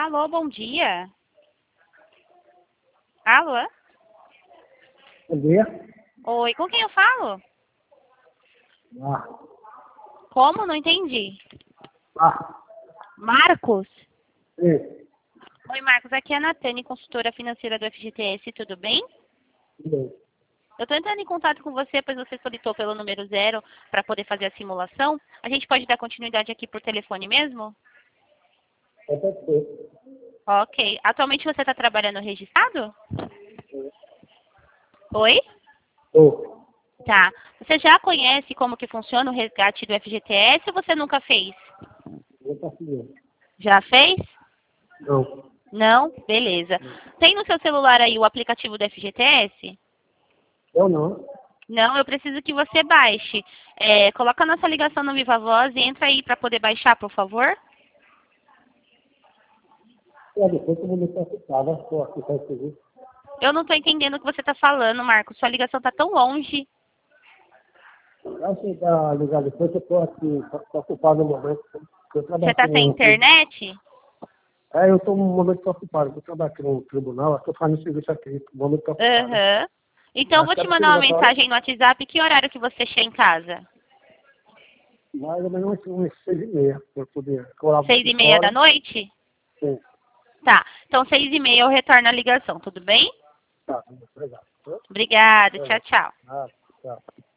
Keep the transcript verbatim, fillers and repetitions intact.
Alô, bom dia. Alô? Bom dia. Oi, com quem eu falo? Ah, Como? Não entendi. ah, Marcos? sim, Oi, Marcos. Aqui é a Natane, consultora financeira do F G T S, tudo bem? sim. Eu estou entrando em contato com você, pois você solicitou pelo número zero para poder fazer a simulação. A gente pode dar continuidade aqui por telefone mesmo? É perfeito. Ok. Atualmente você está trabalhando registrado? Oi? Tô. Tá. Você já conhece como que funciona o resgate do F G T S ou você nunca fez? Eu consegui. Já fez? Não. Não? Beleza. Tem no seu celular aí o aplicativo do F G T S? Eu não. Não, eu preciso que você baixe. É, coloca a nossa ligação no Viva Voz e entra aí para poder baixar, por favor. É, depois que eu vou me preocupar, né? Tô aqui para seguir. Eu não estou entendendo o que você está falando, Marcos. Sua ligação está tão longe. Vai chegar a ligar depois, eu tô aqui, tô tô ocupado no momento. Eu Você trabalho aqui está sem no... internet? É, eu tô no momento tô ocupado. Eu trabalho aqui no tribunal, eu tô fazendo serviço aqui, no momento tô ocupado. Aham. Então, eu Mas vou te quero que mandar uma ligar pra hora, mensagem no WhatsApp. Que horário que você chega em casa? mais ou menos umas seis e meia, para eu poder colar pro Seis e meia da escritório. noite? Sim. Tá. Então, seis e meia eu retorno a ligação, tudo bem? Tá, obrigado. Obrigada. Tchau, Obrigado. tchau. Ah, tchau.